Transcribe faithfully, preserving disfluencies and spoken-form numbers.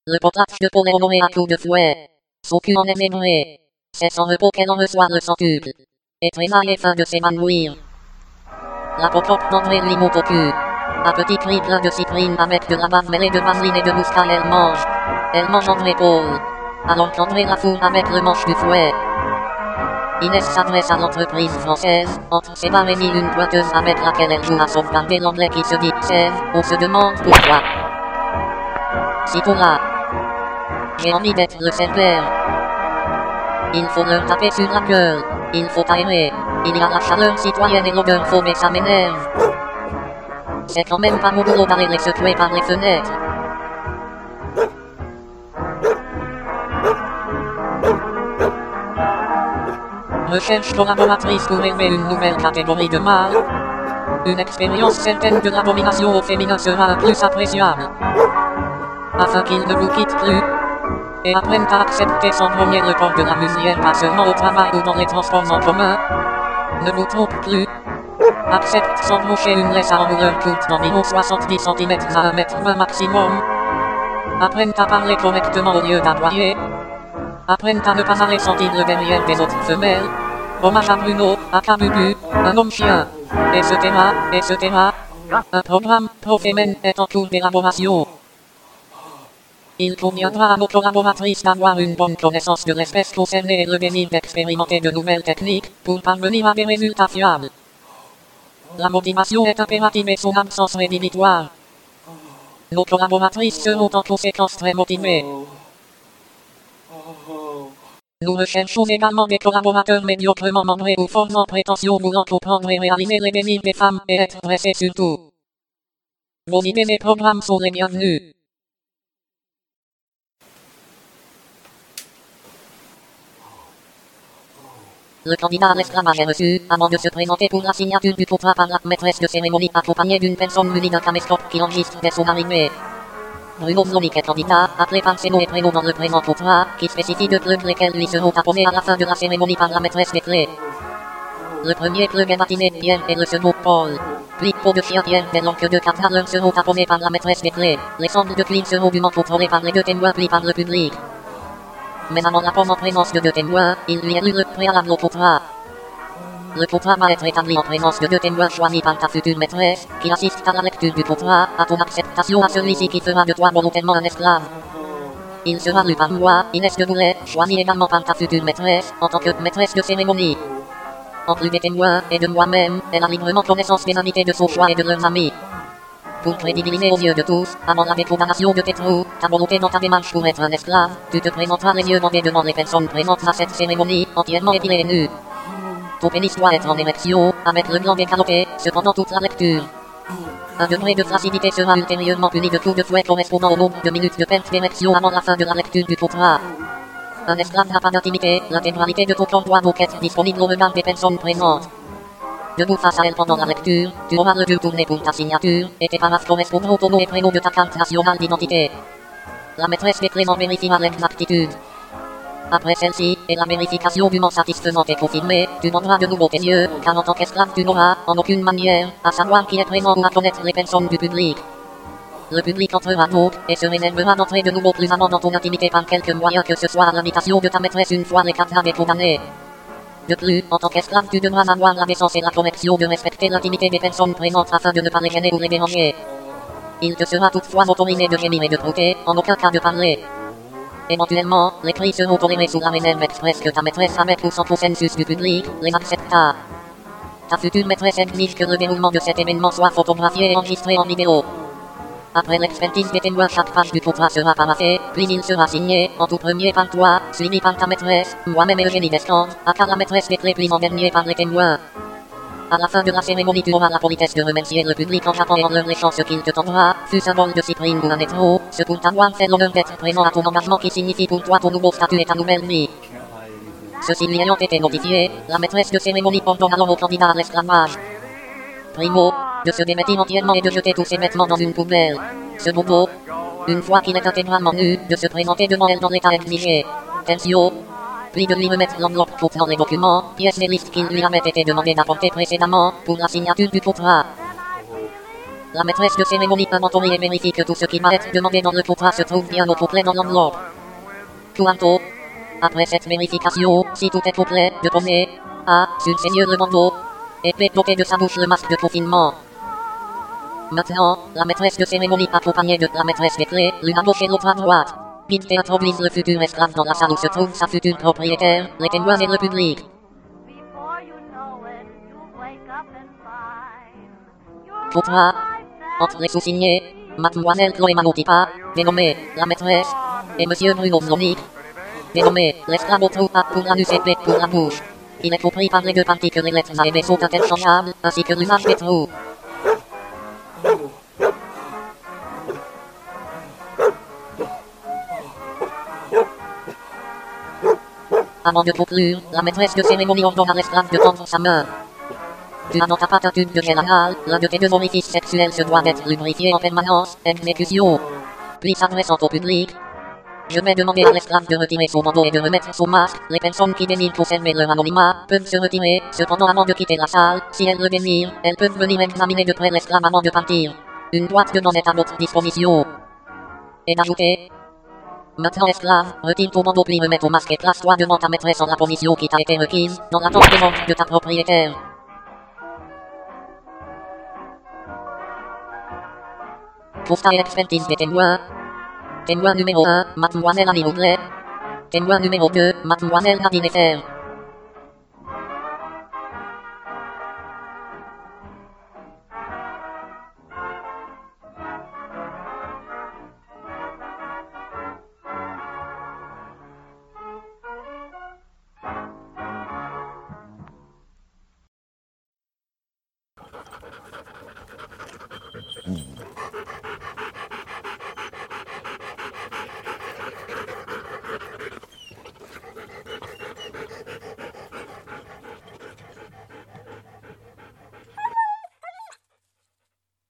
Le potage de poulet honoré à coups de fouet. Son cul en est mébré. C'est sans repos qu'elle en reçoit le centuple. Et trémaille fin de s'évanouir. La popote d'André Limo au cul. À petit cri plein de cyprine avec de la bave mêlée de vaseline et de mouscal elle mange. Elle mange André Paul. Alors qu'André la fourre avec le manche du fouet. Inès s'adresse à l'entreprise française, entre ses barres et mille une pointeuse avec laquelle elle joue à sauvegarder l'anglais qui se dit sève, on se demande pourquoi. Si pour là, j'ai envie d'être le serveur. Il faut leur taper sur la gueule, il faut aérer, il y a la chaleur citoyenne et l'odeur faux mais ça m'énerve. C'est quand même pas mon boulot d'aller les secouer par les fenêtres. Recherche collaboratrice pour élever une nouvelle catégorie de mâles. Une expérience certaine de l'abomination au féminin sera plus appréciable. Afin qu'ils ne vous quittent plus. Et apprennent à accepter sans premier le corps de la muselière pas seulement au travail ou dans les transports en commun. Ne vous trompe plus. Accepte sans brocher une laisse à enrouleur courte d'environ soixante-dix centimètres à un mètre vingt maximum. Apprennent à parler correctement au lieu d'aboyer. Apprennent à ne pas aller sentir le derrière des autres femelles. Hommage à Bruno, à Kabubu, un homme chien, et cetera, et cetera. Un programme pro-féminin est en cours d'élaboration. Il conviendra à nos collaboratrices d'avoir une bonne connaissance de l'espèce concernée et le désir d'expérimenter de nouvelles techniques pour parvenir à des résultats fiables. La motivation est impérative et son absence rédhibitoire. Nos collaboratrices seront en conséquence très motivées. Nous recherchons également des collaborateurs médiocrement membrés ou forts en prétention voulant comprendre et réaliser les désirs des femmes et être dressés surtout. Vos idées et programmes sont les bienvenus. Le candidat à l'esclavage est reçu, avant de se présenter pour la signature du contrat par la maîtresse de cérémonie accompagnée d'une personne munie d'un caméscope qui enregistre dès son arrivée. Bruno Vlonic est candidat, appelé par ses mots et prénoms dans le présent contrat, qui spécifie deux plugs lesquels lui seront apposés à la fin de la cérémonie par la maîtresse des clés. Le premier plug est baptisé Pierre et le second Paul. Puis, peau de chien Pierre et l'encre de quatre leur seront apposés par la maîtresse des clés. Les sangles de cuir seront dûment contrôlées par les deux témoins puis par le public. Mais avant la pause en présence de deux témoins, il lui est lu le préalable au contrat. Le contrat va être établi en présence de deux témoins choisis par ta future maîtresse, qui assistent à la lecture du contrat, à ton acceptation à celui-ci qui fera de toi volontairement un esclave. Il sera lu par moi, Inès de Boulet, choisie également par ta future maîtresse, en tant que maîtresse de cérémonie. En plus des témoins et de moi-même, elle a librement connaissance des invités de son choix et de leurs amis. Pour crédibiliser aux yeux de tous, avant la déclaration de tes trous, ta volonté dans ta démarche pour être un esclave, tu te présenteras les yeux bandés devant les personnes présentes à cette cérémonie, entièrement épilées et nues. Ton pénis doit être en érection, avec le gland décaloté, cependant toute la lecture. Un degré de flaccidité sera ultérieurement puni de coups de fouet correspondant au nombre de minutes de perte d'érection avant la fin de la lecture du contrat. Un esclave n'a pas d'intimité, l'intégralité de ton corps doit donc être disponible au regard des personnes présentes. Debout face à elle pendant la lecture, tu auras le deux tourné pour ta signature, et tes paraphes correspondront au nom et prénom de ta carte nationale d'identité. La maîtresse des clés en vérifiera l'exactitude. Après celle-ci, et la vérification dûment satisfaisante et confirmée, tu demanderas de nouveau tes yeux, car en tant qu'esclave tu n'auras, en aucune manière, à savoir qui est présent ou à connaître les personnes du public. Le public entrera donc, et se réservera d'entrer de nouveau plus avant dans ton intimité par quelque moyen que ce soit à l'invitation de ta maîtresse une fois les quatre avaient condamné. De plus, en tant qu'esclave tu devras avoir la décence et la correction de respecter l'intimité des personnes présentes afin de ne pas les gêner ou les déranger. Il te sera toutefois autorisé de gémir et de trotter, en aucun cas de parler. Éventuellement, les cris seront tolérés sous la réserve expresse que ta maîtresse avec ou sans consensus du public, les accepta. Ta future maîtresse exige que le déroulement de cet événement soit photographié et enregistré en vidéo. Après l'expertise des témoins, chaque page du contrat sera paraphée, puis il sera signé, en tout premier par toi, suivi par ta maîtresse, moi-même et Eugénie Descamps, aka la maîtresse des clés puis en dernier par les témoins. À la fin de la cérémonie tu auras la politesse de remercier le public en frappant et en leur léchant ce qu'il te tendra, fût-ce un bol de cyprine ou un étro, ce pour t'avoir fait l'honneur d'être présent à ton engagement qui signifie pour toi ton nouveau statut et ta nouvelle vie. Ceci lui ayant été notifié, la maîtresse de cérémonie ordonne alors au candidat à l'esclavage. Primo, de se dévêtir entièrement et de jeter tous ses vêtements dans une poubelle. Secondo, une fois qu'il est intégralement nu, de se présenter devant elle dans l'état exigé. Tertio, puis de lui remettre l'enveloppe contenant les documents, pièces des listes qu'il lui avait été demandé d'apporter précédemment, pour la signature du contrat. La maîtresse de cérémonie inventorie et vérifie que tout ce qui va être demandé dans le contrat se trouve bien au complet dans l'enveloppe. Cuanto. Après cette vérification, si tout est complet, de poser A sur ses yeux le bandeau et P bloquer de sa bouche le masque de confinement. Maintenant, la maîtresse de cérémonie accompagnée de la maîtresse des clés, l'une à gauche et l'autre à droite. Bint et introduisent le futur esclave dans la salle où se trouve sa future propriétaire, les témoins et le public. Contrat. Entre les sous-signés, Mademoiselle Chloé Manotipa, dénommée la maîtresse, et Monsieur Bruno Zlonik, dénommé l'esclave au trou A pour l'anus et P pour la bouche. Il est compris par les deux parties que les lettres A et B sont interchangeables, ainsi que l'usage des trous. Avant de conclure, la maîtresse de cérémonie ordonne à l'esclave de tendre sa main. Tu as dans ta patte un tube de gel anal, l'un de tes deux orifices sexuels se doit d'être lubrifié en permanence, exécution. Puis s'adressant au public. Je vais demander à l'esclave de retirer son bandeau et de remettre son masque. Les personnes qui désirent conserver leur anonymat peuvent se retirer, cependant avant de quitter la salle, si elles le désirent, elles peuvent venir examiner de près l'esclave avant de partir. Une boîte de gants est à votre disposition. Et d'ajouter. Maintenant esclave, retire ton bandeau puis remets ton masque et place-toi devant ta maîtresse en la position qui t'a été requise, dans l'attente des ordres de ta propriétaire. Constat et expertise des témoins. Témoin numéro un, Mademoiselle Annie Audrey. Témoin numéro deux, Mademoiselle Nadine Esser.